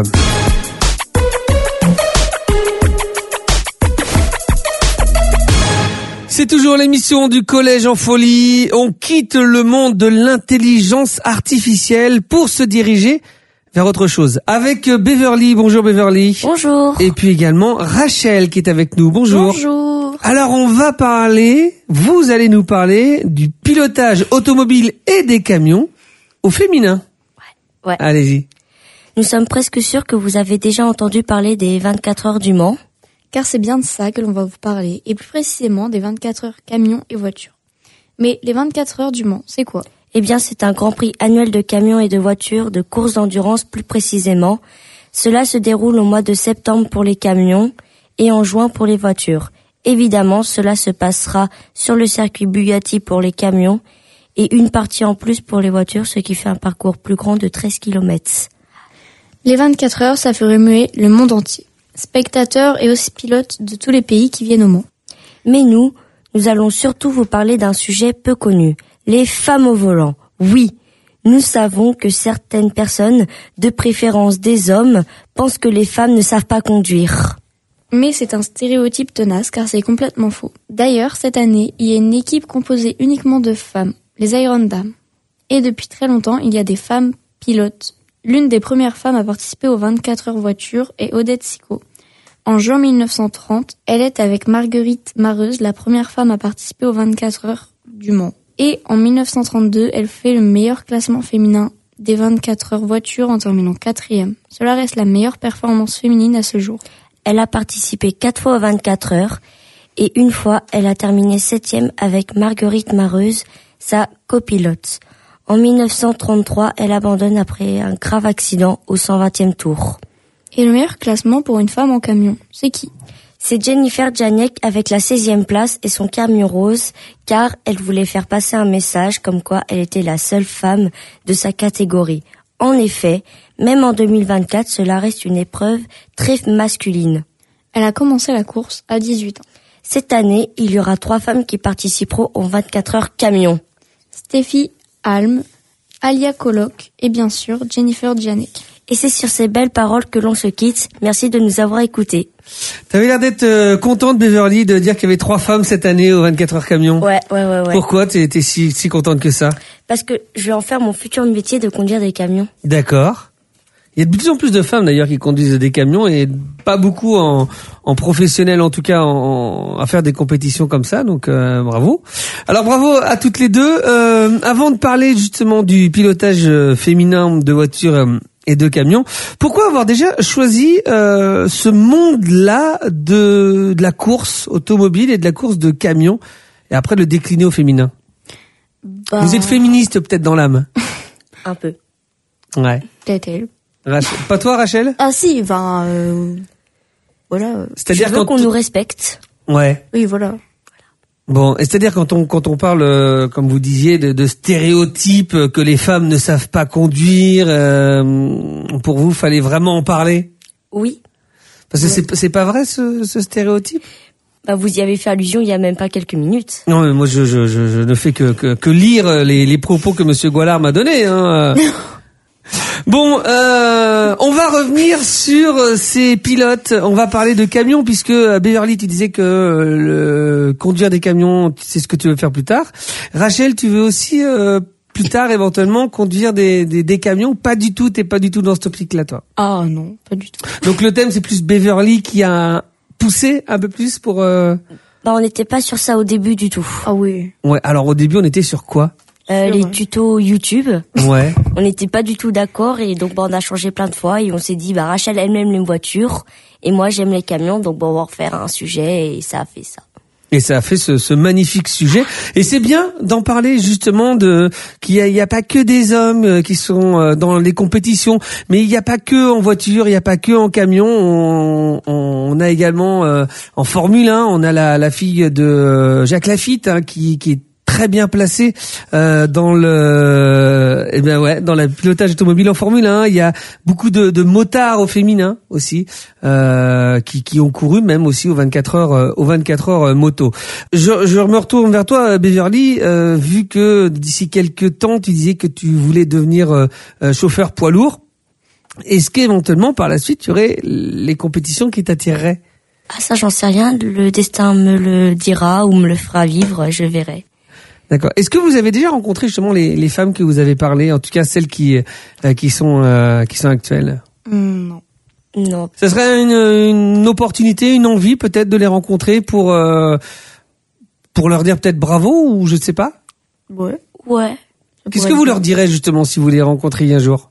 C'est toujours l'émission du Collège en folie. On quitte le monde de l'intelligence artificielle pour se diriger vers autre chose. Avec Beverly. Bonjour Beverly. Bonjour. Et puis également Rachel qui est avec nous. Bonjour. Bonjour. Alors vous allez nous parler du pilotage automobile et des camions au féminin. Ouais. Allez-y. Nous sommes presque sûrs que vous avez déjà entendu parler des 24 heures du Mans. Car c'est bien de ça que l'on va vous parler, et plus précisément des 24 heures camions et voitures. Mais les 24 heures du Mans, c'est quoi ? Eh bien, c'est un grand prix annuel de camions et de voitures, de courses d'endurance plus précisément. Cela se déroule au mois de septembre pour les camions et en juin pour les voitures. Évidemment, cela se passera sur le circuit Bugatti pour les camions et une partie en plus pour les voitures, ce qui fait un parcours plus grand de 13 km. Les 24 heures, ça fait remuer le monde entier. Spectateurs et aussi pilotes de tous les pays qui viennent au Mans. Mais nous allons surtout vous parler d'un sujet peu connu, les femmes au volant. Oui, nous savons que certaines personnes, de préférence des hommes, pensent que les femmes ne savent pas conduire. Mais c'est un stéréotype tenace car c'est complètement faux. D'ailleurs, cette année, il y a une équipe composée uniquement de femmes, les Iron Dames. Et depuis très longtemps, il y a des femmes pilotes. L'une des premières femmes à participer aux 24 heures voitures est Odette Sicot. En juin 1930, elle est avec Marguerite Mareuse la première femme à participer aux 24 heures du Mans. Et en 1932, elle fait le meilleur classement féminin des 24 heures voitures en terminant 4e. Cela reste la meilleure performance féminine à ce jour. Elle a participé 4 fois aux 24 heures et une fois, elle a terminé 7e avec Marguerite Mareuse, sa copilote. En 1933, elle abandonne après un grave accident au 120e tour. Et le meilleur classement pour une femme en camion, c'est qui ? C'est Jennifer Janek avec la 16e place et son camion rose, car elle voulait faire passer un message comme quoi elle était la seule femme de sa catégorie. En effet, même en 2024, cela reste une épreuve très masculine. Elle a commencé la course à 18 ans. Cette année, il y aura 3 femmes qui participeront aux 24 heures camion. Steffi Alm, Alia Kolok et bien sûr Jennifer Janek. Et c'est sur ces belles paroles que l'on se quitte. Merci de nous avoir écoutés. T'avais l'air d'être contente, Beverly, de dire qu'il y avait 3 femmes cette année aux 24 heures camion. Ouais. Pourquoi t'es si contente que ça ? Parce que je vais en faire mon futur métier de conduire des camions. D'accord. Il y a de plus en plus de femmes d'ailleurs qui conduisent des camions et pas beaucoup en professionnel, en tout cas à faire des compétitions comme ça, donc bravo. Alors bravo à toutes les deux. Avant de parler justement du pilotage féminin de voitures et de camions, pourquoi avoir déjà choisi ce monde-là de la course automobile et de la course de camions et après le décliner au féminin ? Vous êtes féministe peut-être dans l'âme ? Un peu. Ouais. Peut-être elle. Pas toi, Rachel ? Ah si, voilà. C'est-à-dire je veux qu'on nous respecte. Ouais. Oui, voilà. Bon, et c'est-à-dire quand on parle, comme vous disiez, de stéréotypes que les femmes ne savent pas conduire, pour vous, fallait vraiment en parler ? Oui. Parce que c'est pas vrai ce stéréotype ? Bah, vous y avez fait allusion il y a même pas quelques minutes. Non, mais moi je ne fais que lire les propos que Monsieur Goilard m'a donnés. Hein. Bon, on va revenir sur ces pilotes. On va parler de camions puisque Beverly, tu disais que conduire des camions, c'est ce que tu veux faire plus tard. Rachel, tu veux aussi plus tard éventuellement conduire des camions. Pas du tout, t'es pas du tout dans cette optique-là, toi. Ah non, pas du tout. Donc le thème c'est plus Beverly qui a poussé un peu plus pour. Bah on n'était pas sur ça au début du tout. Ah oui. Ouais. Alors au début on était sur quoi ? Les tutos YouTube. Ouais. On n'était pas du tout d'accord et donc on a changé plein de fois et on s'est dit Rachel elle-même les voitures et moi j'aime les camions donc on va refaire un sujet et ça a fait ça. Et ça a fait ce magnifique sujet. Et c'est bien d'en parler justement qu'il y a pas que des hommes qui sont dans les compétitions, mais il y a pas que en voiture, il y a pas que en camion. On a également en Formule 1, on a la fille de Jacques Lafitte hein, qui est très bien placé dans le pilotage automobile en Formule 1. Il y a beaucoup de motards au féminin aussi qui ont couru même aussi aux 24 heures moto. Je me retourne vers toi Beverly, vu que d'ici quelques temps tu disais que tu voulais devenir chauffeur poids lourd. Est-ce qu'éventuellement par la suite tu aurais les compétitions qui t'attireraient ? Ah ça j'en sais rien, le destin me le dira ou me le fera vivre, je verrai. D'accord. Est-ce que vous avez déjà rencontré justement les femmes que vous avez parlé, en tout cas celles qui sont actuelles ? Non. Non. Ça serait une opportunité, une envie peut-être de les rencontrer pour leur dire peut-être bravo ou je ne sais pas ? Ouais. Ouais. Qu'est-ce que vous leur direz justement si vous les rencontriez un jour?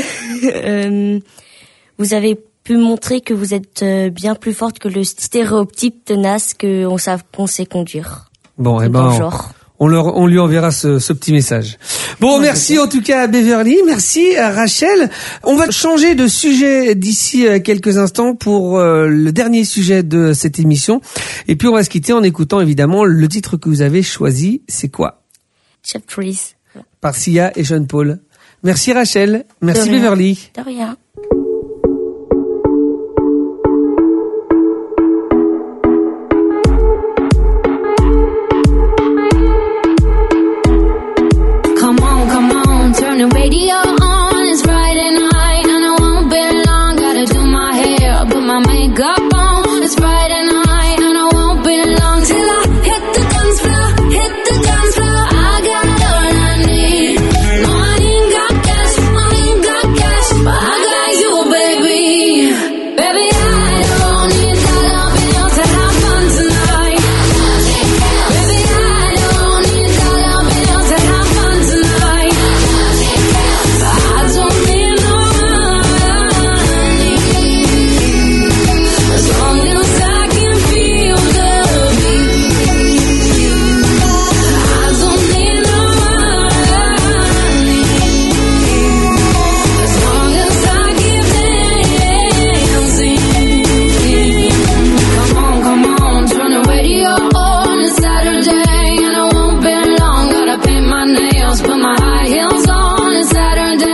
Vous avez pu montrer que vous êtes bien plus forte que le stéréotype tenace qu'on sait conduire. Bon, on lui enverra ce petit message. Bon, merci en tout cas à Beverly, merci à Rachel. On va changer de sujet d'ici quelques instants pour le dernier sujet de cette émission. Et puis on va se quitter en écoutant évidemment le titre que vous avez choisi. C'est quoi? Cheap Thrills. Par Sia et Sean Paul. Merci Rachel, merci Beverly. De rien. Turn the radio on, it's Friday night and I won't be long, gotta do my hair, put my makeup on, it's Friday night and I won't be long till I hit the dance floor, I got all I need, no I ain't got cash, but I got you baby, baby I don't need dollar bills to have fun tonight, baby I don't need dollar bills to have fun tonight. I don't need no money, as long as I can feel the beat. I don't need no money, as long as I keep dancing. Come on, turn the radio on, it's Saturday and I won't be long, gotta paint my nails, put my high heels on, it's Saturday.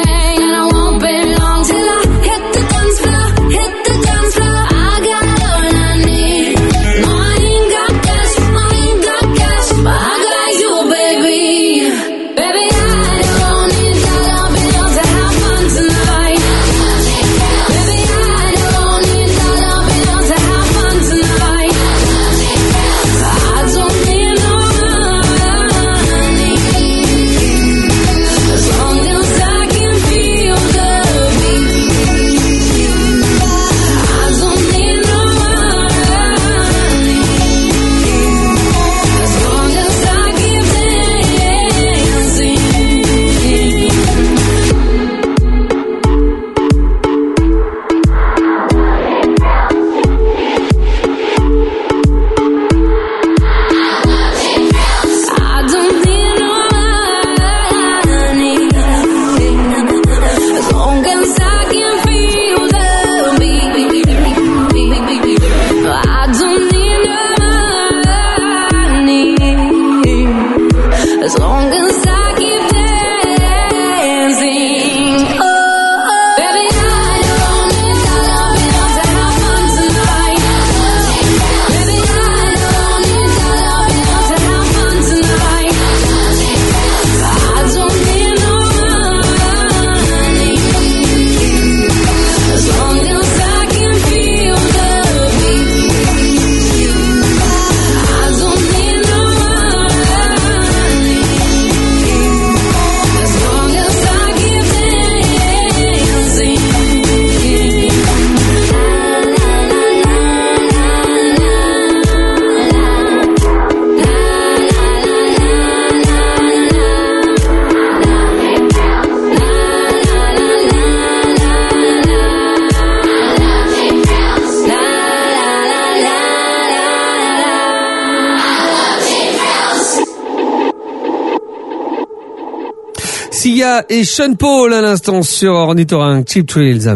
Sia et Sean Paul à l'instant sur Ornithorynque, Cheap Thrills.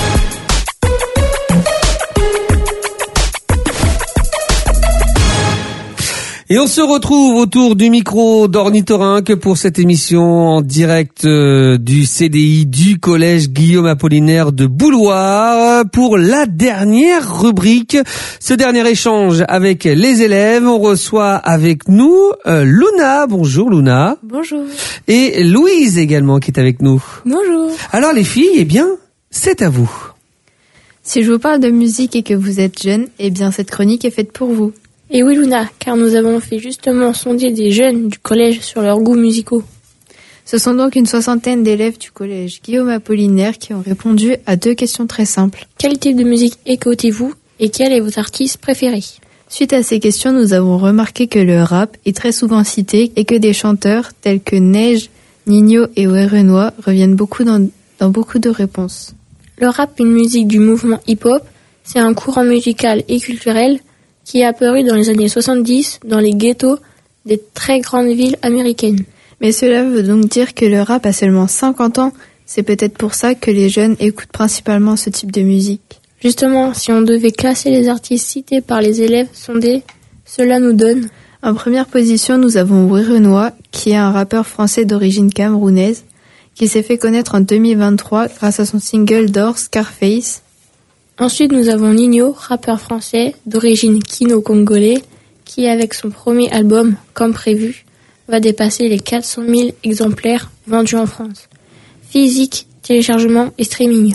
Et on se retrouve autour du micro d'Ornithorynque pour cette émission en direct du CDI du collège Guillaume Apollinaire de Bouloir pour la dernière rubrique. Ce dernier échange avec les élèves, on reçoit avec nous Luna. Bonjour Luna. Bonjour. Et Louise également qui est avec nous. Bonjour. Alors les filles, eh bien, c'est à vous. Si je vous parle de musique et que vous êtes jeune, eh bien cette chronique est faite pour vous. Et oui Luna, car nous avons fait justement sonder des jeunes du collège sur leurs goûts musicaux. Ce sont donc une 60aine d'élèves du collège Guillaume Apollinaire qui ont répondu à 2 questions très simples. Quel type de musique écoutez-vous et quel est votre artiste préféré? Suite à ces questions, nous avons remarqué que le rap est très souvent cité et que des chanteurs tels que Neige, Nino et Werenoi reviennent beaucoup dans beaucoup de réponses. Le rap, une musique du mouvement hip-hop, c'est un courant musical et culturel qui est apparu dans les années 70 dans les ghettos des très grandes villes américaines. Mais cela veut donc dire que le rap a seulement 50 ans. C'est peut-être pour ça que les jeunes écoutent principalement ce type de musique. Justement, si on devait classer les artistes cités par les élèves sondés, cela nous donne... En première position, nous avons Werenoi, qui est un rappeur français d'origine camerounaise, qui s'est fait connaître en 2023 grâce à son single d'or Scarface. Ensuite, nous avons Nino, rappeur français d'origine kino-congolais, qui avec son premier album, Comme prévu, va dépasser les 400 000 exemplaires vendus en France. Physique, téléchargement et streaming.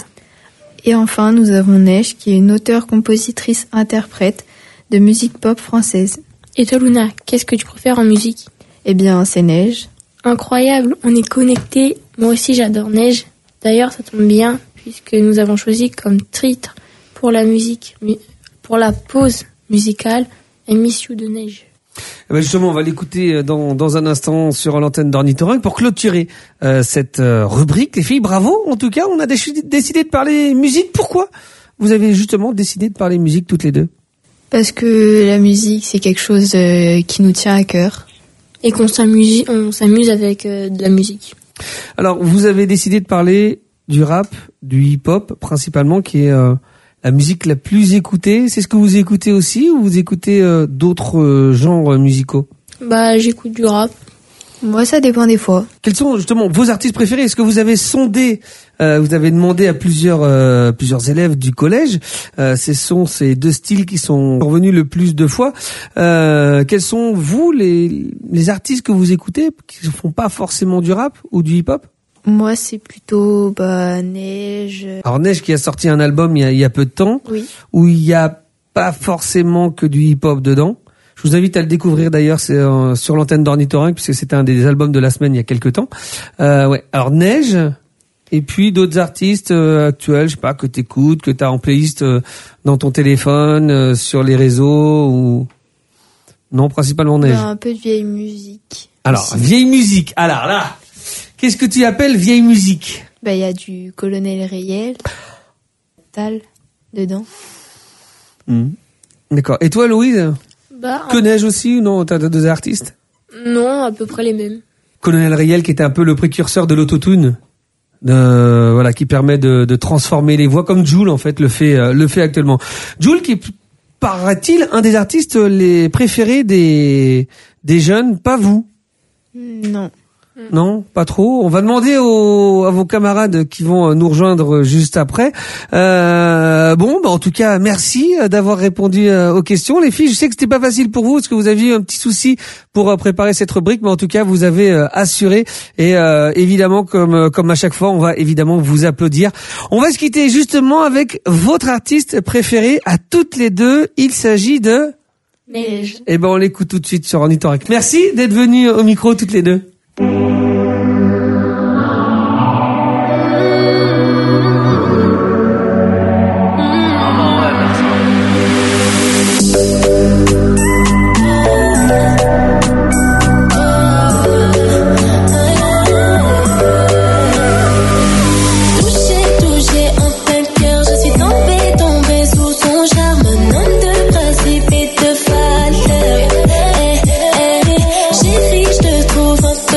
Et enfin, nous avons Neige, qui est une auteure, compositrice, interprète de musique pop française. Et toi, Luna, qu'est-ce que tu préfères en musique? Eh bien, c'est Neige. Incroyable, on est connectés. Moi aussi, j'adore Neige. D'ailleurs, ça tombe bien, puisque nous avons choisi comme titre pour la musique, pour la pause musicale, I Miss You de Neige. Justement, on va l'écouter dans un instant sur l'antenne d'Ornithorynque pour clôturer cette rubrique. Les filles, bravo. En tout cas, on a décidé de parler musique. Pourquoi vous avez justement décidé de parler musique toutes les deux? Parce que la musique, c'est quelque chose qui nous tient à cœur. Et on s'amuse avec de la musique. Alors, vous avez décidé de parler du rap, du hip-hop, principalement, qui est la musique la plus écoutée. C'est ce que vous écoutez aussi, ou vous écoutez d'autres genres musicaux? Bah, j'écoute du rap. Moi, ça dépend des fois. Quels sont justement vos artistes préférés? Est-ce que vous avez sondé, vous avez demandé à plusieurs élèves du collège, ce sont ces deux styles qui sont revenus le plus de fois. Quels sont vous les artistes que vous écoutez qui ne font pas forcément du rap ou du hip-hop? Moi, c'est plutôt Neige. Alors Neige qui a sorti un album il y a peu de temps, oui, où il y a pas forcément que du hip-hop dedans. Je vous invite à le découvrir d'ailleurs, c'est sur l'antenne d'Ornithorynque, puisque c'était un des albums de la semaine il y a quelques temps. Ouais. Alors Neige, et puis d'autres artistes actuels, je sais pas, que t'écoutes, que t'as en playlist dans ton téléphone, sur les réseaux, ou non, principalement Neige. Un peu de vieille musique. Alors vieille musique. Alors là, qu'est-ce que tu appelles vieille musique? Il y a du Colonel Riel, Tal dedans. D'accord. Et toi, Louise? Que Neige aussi ou non? T'as deux artistes? Non, à peu près les mêmes. Colonel Riel qui était un peu le précurseur de l'autotune, voilà, qui permet de transformer les voix, comme Jul en fait le fait actuellement. Jul qui paraît-il un des artistes les préférés des jeunes, pas vous? Non. Non, pas trop. On va demander à vos camarades qui vont nous rejoindre juste après. En tout cas, merci d'avoir répondu aux questions. Les filles, je sais que c'était pas facile pour vous parce que vous aviez un petit souci pour préparer cette rubrique, mais en tout cas, vous avez assuré. Et évidemment, comme à chaque fois, on va évidemment vous applaudir. On va se quitter justement avec votre artiste préféré à toutes les deux. Il s'agit de Neige. Eh ben, on l'écoute tout de suite sur Ornithorynque. Merci d'être venus au micro toutes les deux. Chérie, je te trouve un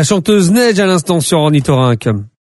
La chanteuse Neige à l'instant sur Ornithorynque.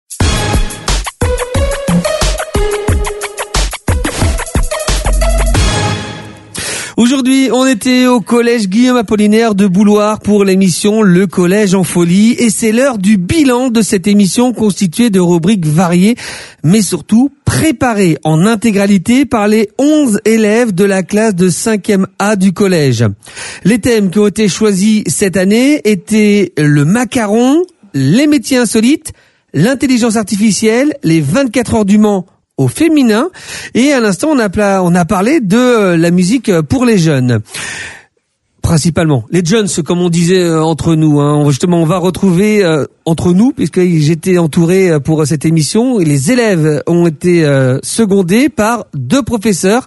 Aujourd'hui, on était au collège Guillaume Apollinaire de Bouloir pour l'émission Le Collège en Folie et c'est l'heure du bilan de cette émission constituée de rubriques variées mais surtout préparée en intégralité par les 11 élèves de la classe de 5e A du collège. Les thèmes qui ont été choisis cette année étaient le macaron, les métiers insolites, l'intelligence artificielle, les 24 heures du Mans au féminin et à l'instant on a parlé de la musique pour les jeunes. Principalement les jeunes, comme on disait entre nous. Justement, on va retrouver entre nous, puisque j'étais entouré pour cette émission. Et les élèves ont été secondés par 2 professeurs.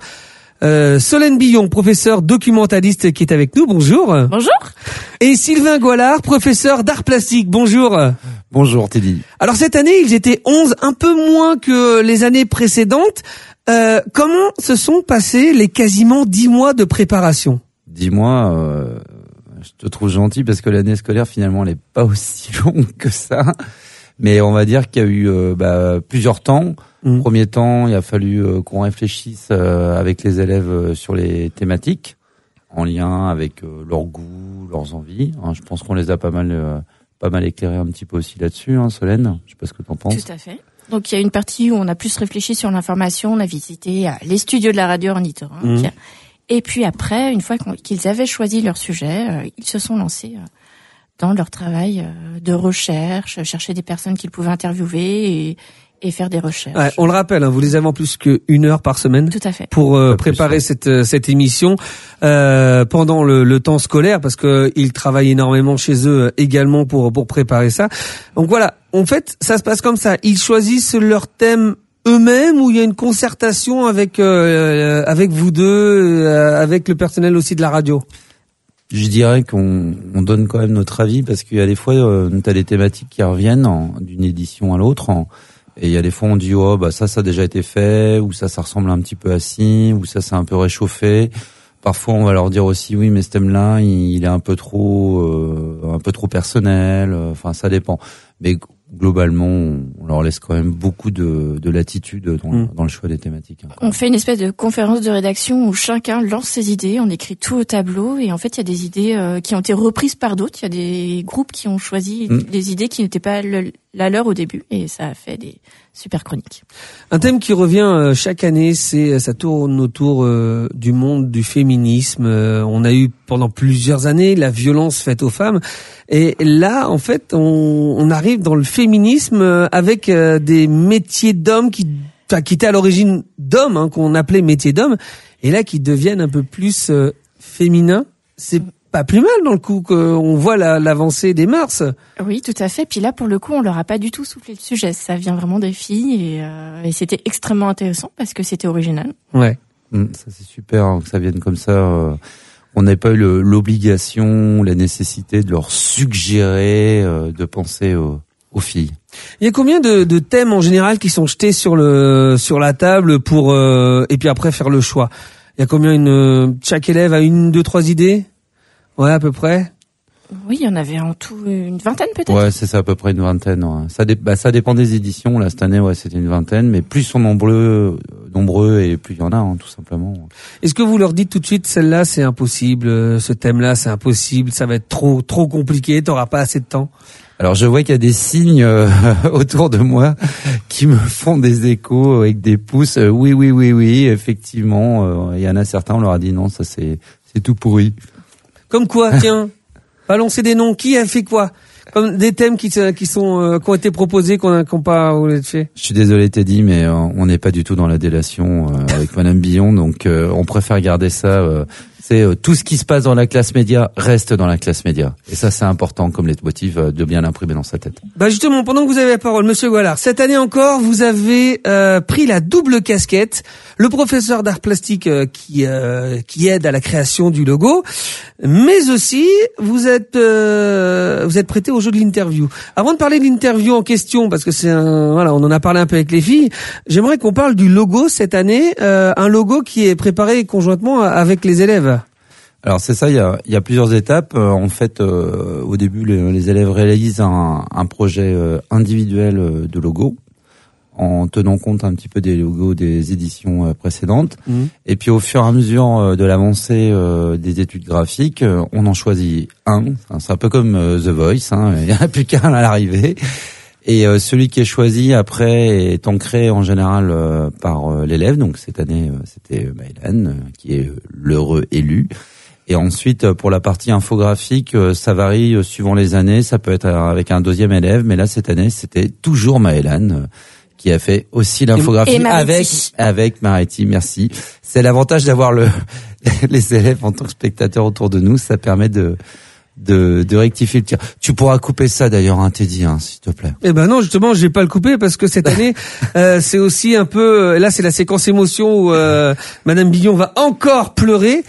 Solène Billon, professeur documentaliste qui est avec nous. Bonjour. Bonjour. Et Sylvain Goalard, professeur d'art plastique. Bonjour. Bonjour Teddy. Alors cette année, ils étaient 11, un peu moins que les années précédentes. Comment se sont passés les quasiment 10 mois de préparation ? 10 mois, je te trouve gentil parce que l'année scolaire finalement elle est pas aussi longue que ça. Mais on va dire qu'il y a eu plusieurs temps. Premier temps, il a fallu qu'on réfléchisse avec les élèves sur les thématiques en lien avec leurs goûts, leurs envies. Je pense qu'on les a pas mal éclairés un petit peu aussi là-dessus, Solène. Je sais pas ce que t'en penses. Tout à fait. Donc il y a une partie où on a plus réfléchi sur l'information. On a visité les studios de la radio Ornithorynque. Et puis après, une fois qu'ils avaient choisi leur sujet, ils se sont lancés dans leur travail de recherche, chercher des personnes qu'ils pouvaient interviewer et faire des recherches. Ouais, on le rappelle, vous les avez en plus que1 heure par semaine. Tout à fait. Pour préparer cette émission pendant le temps scolaire, parce que ils travaillent énormément chez eux également pour préparer ça. Donc voilà, en fait, ça se passe comme ça. Ils choisissent leur thème eux-mêmes ou il y a une concertation avec vous deux, avec le personnel aussi de la radio? Je dirais qu'on donne quand même notre avis parce qu'il y a des fois t'as des thématiques qui reviennent d'une édition à l'autre et il y a des fois on dit ça a déjà été fait ou ça ressemble un petit peu à ci ou ça c'est un peu réchauffé. Parfois on va leur dire aussi oui mais ce thème-là il est un peu trop personnel. Enfin ça dépend. Mais globalement, on leur laisse quand même beaucoup de latitude dans le choix des thématiques. On fait une espèce de conférence de rédaction où chacun lance ses idées, on écrit tout au tableau et en fait il y a des idées qui ont été reprises par d'autres, il y a des groupes qui ont choisi des idées qui n'étaient pas la leur au début et ça a fait des super chroniques. Un thème qui revient chaque année, ça tourne autour du monde du féminisme. On a eu pendant plusieurs années la violence faite aux femmes et là en fait on arrive dans le féminisme avec des métiers d'hommes qui étaient à l'origine d'hommes, qu'on appelait métiers d'hommes et là qui deviennent un peu plus féminins. C'est pas plus mal dans le coup qu'on voit l'avancée des mœurs. Oui, tout à fait. Puis là, pour le coup, on leur a pas du tout soufflé le sujet. Ça vient vraiment des filles et c'était extrêmement intéressant parce que c'était original. Ouais. Ça c'est super que ça vienne comme ça. On n'a pas eu l'obligation, la nécessité de leur suggérer de penser aux filles. Il y a combien de thèmes en général qui sont jetés sur la table pour et puis après faire le choix? Il y a combien chaque élève a 1, 2, 3 idées? Ouais, à peu près. Oui, il y en avait en tout une vingtaine peut-être. Ouais, c'est ça, à peu près une vingtaine. Ouais. Ça dépend des éditions. Là, cette année, c'était une vingtaine, mais plus ils sont nombreux et plus il y en a, tout simplement. Est-ce que vous leur dites tout de suite, celle-là, c'est impossible, ce thème-là, c'est impossible, ça va être trop compliqué, t'auras pas assez de temps? Alors, je vois qu'il y a des signes autour de moi qui me font des échos avec des pouces. Oui, effectivement. Il y en a certains, on leur a dit non, ça c'est tout pourri. Comme quoi, tiens, balancer des noms. Qui a fait quoi? Comme des thèmes qui ont été proposés, qu'on n'a pas fait. Je suis désolé Teddy, mais on n'est pas du tout dans la délation avec Madame Billon, donc on préfère garder ça. Tout ce qui se passe dans la classe média reste dans la classe média. Et ça, c'est important comme leitmotiv de bien l'imprimer dans sa tête. Justement, pendant que vous avez la parole, Monsieur Goalard, cette année encore, vous avez pris la double casquette, le professeur d'art plastique qui aide à la création du logo, mais aussi vous êtes prêté au jeu de l'interview. Avant de parler de l'interview en question, parce que on en a parlé un peu avec les filles, j'aimerais qu'on parle du logo cette année, un logo qui est préparé conjointement avec les élèves. Alors c'est ça, il y a plusieurs étapes. En fait, au début, les élèves réalisent un projet individuel de logo, en tenant compte un petit peu des logos des éditions précédentes. Et puis au fur et à mesure de l'avancée des études graphiques, on en choisit un. C'est un peu comme The Voice, hein, il n'y en a plus qu'un à l'arrivée. Et celui qui est choisi après est ancré en général par l'élève. Donc cette année, c'était Maëlan qui est l'heureux élu. Et ensuite, pour la partie infographique, ça varie suivant les années. Ça peut être avec un deuxième élève, mais là cette année, c'était toujours Maëlan qui a fait aussi l'infographie avec Mariti. Merci. C'est l'avantage d'avoir les élèves en tant que spectateurs autour de nous. Ça permet de rectifier le tir. Tu pourras couper ça d'ailleurs, hein, Teddy, hein, s'il te plaît. Eh ben non, justement, je vais pas le couper parce que cette année, c'est aussi un peu. Là, c'est la séquence émotion où Madame Billon va encore pleurer.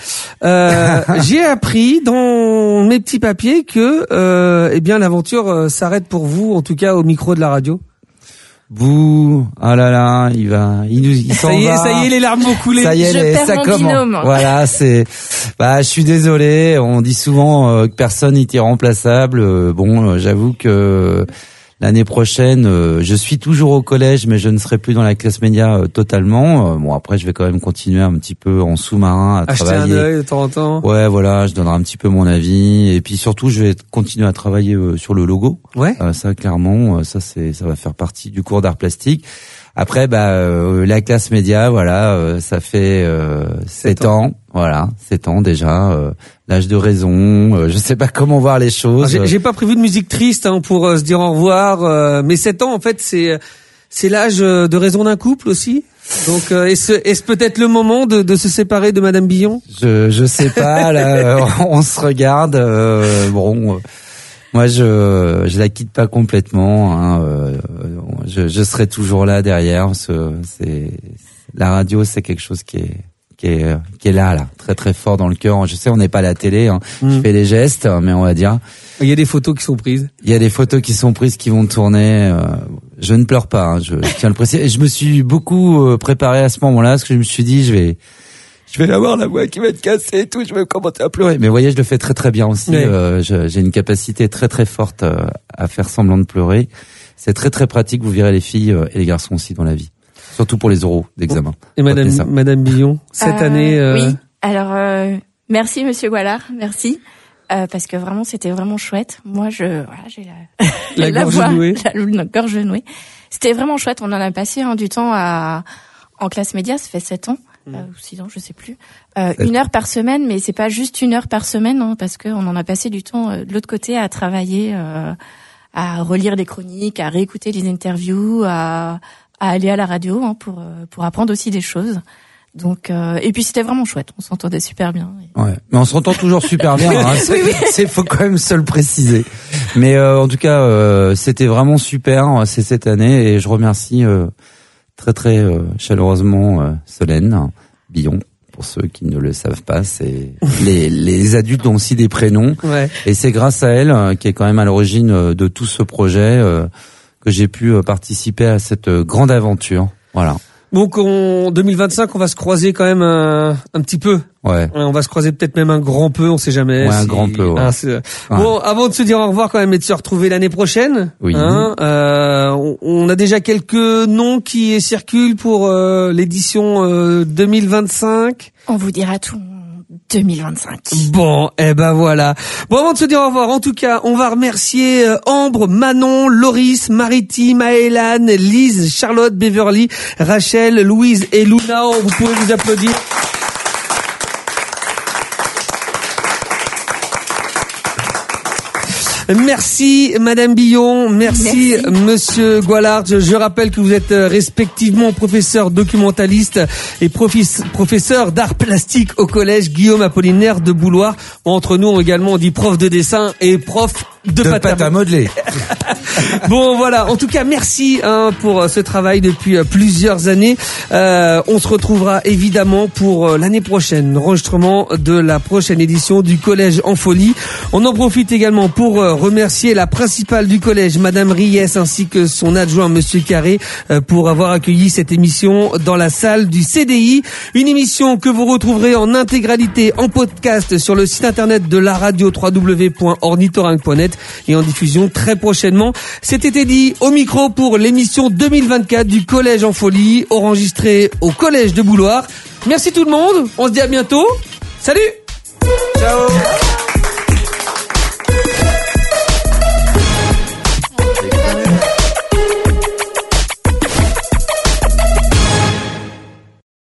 J'ai appris dans mes petits papiers que, eh bien, l'aventure s'arrête pour vous, en tout cas au micro de la radio. Bouh, ah là là, il s'en va. Ça y est, les larmes vont couler. Ça y est, ça commence. Voilà, je suis désolé. On dit souvent que personne n'est irremplaçable. J'avoue que l'année prochaine, je suis toujours au collège, mais je ne serai plus dans la classe média totalement. Après, je vais quand même continuer un petit peu en sous-marin à travailler. Acheter un œil de temps en temps. Ouais, voilà, je donnerai un petit peu mon avis. Et puis surtout, je vais continuer à travailler sur le logo. Ouais. Ça, clairement, ça va faire partie du cours d'art plastique. Après, la classe média, voilà, ça fait 7 ans. Voilà, 7 ans déjà. L'âge de raison. Je sais pas comment voir les choses. J'ai pas prévu de musique triste pour se dire au revoir. Mais 7 ans, en fait, c'est l'âge de raison d'un couple aussi. Donc, est-ce peut-être le moment de se séparer de Madame Billon? Je sais pas. Là, on se regarde. Moi, je la quitte pas complètement. Hein, je serai toujours là derrière. La radio, c'est quelque chose qui est là, très très fort dans le cœur. Je sais, on n'est pas à la télé. Hein. Je fais les gestes, mais on va dire. Il y a des photos qui sont prises. Il y a des photos qui sont prises, qui vont tourner. Je ne pleure pas. Hein, je tiens à le préciser. Et je me suis beaucoup préparé à ce moment-là, parce que je me suis dit, je vais avoir la voix qui va être cassée et tout, je vais commencer à pleurer. Mais vous voyez, je le fais très très bien aussi. Oui. J'ai une capacité très très forte à faire semblant de pleurer. C'est très très pratique, vous verrez les filles et les garçons aussi dans la vie. Surtout pour les oraux d'examen. Et Madame Billon, cette année... Oui, alors merci Monsieur Gualard, merci. Parce que vraiment, c'était vraiment chouette. Moi, j'ai la gorge nouée. La gorge nouée. C'était vraiment chouette, on en a passé du temps en classe média, ça fait 7 ans. Ou 6 ans, je sais plus. 1 heure par semaine, mais c'est pas juste 1 heure par semaine, hein, parce que on en a passé du temps de l'autre côté à travailler, à relire des chroniques, à réécouter les interviews, à aller à la radio, hein, pour apprendre aussi des choses. Donc et puis c'était vraiment chouette, on s'entendait super bien. Ouais, mais on s'entend toujours super bien. Hein, faut quand même se le préciser. Mais en tout cas, c'était vraiment super. C'est cette année et je remercie. Très très chaleureusement Solène Billon, pour ceux qui ne le savent pas, c'est les adultes ont aussi des prénoms, ouais. Et c'est grâce à elle qui est quand même à l'origine de tout ce projet que j'ai pu participer à cette grande aventure. Voilà. Donc en 2025, on va se croiser quand même un petit peu. Ouais. On va se croiser peut-être même un grand peu, on sait jamais. Ouais, un grand peu. Ouais. Bon, avant de se dire au revoir quand même et de se retrouver l'année prochaine. Oui. On a déjà quelques noms qui circulent pour l'édition 2025. On vous dira tout. 2025. Bon, voilà. Bon, avant de se dire au revoir, en tout cas, on va remercier Ambre, Manon, Loris, Mariti, Maëlan, Lise, Charlotte, Beverly, Rachel, Louise et Luna. Vous pouvez vous applaudir. Merci Madame Billon, merci. Monsieur Gualard. Je rappelle que vous êtes respectivement professeur documentaliste et professeur d'art plastique au collège Guillaume Apollinaire de Bouloir. Entre nous, également, on dit prof de dessin et prof de pâte à modeler. Bon, voilà. En tout cas, merci pour ce travail depuis plusieurs années. On se retrouvera évidemment pour l'année prochaine, l'enregistrement de la prochaine édition du Collège en Folie. On en profite également pour remercier la principale du collège, Madame Riès, ainsi que son adjoint, Monsieur Carré, pour avoir accueilli cette émission dans la salle du CDI. Une émission que vous retrouverez en intégralité en podcast sur le site internet de la radio www.ornithorynque.net et en diffusion très prochainement. C'était Teddy au micro pour l'émission 2024 du Collège en Folie, enregistrée au Collège de Bouloir. Merci tout le monde, on se dit à bientôt. Salut. Ciao.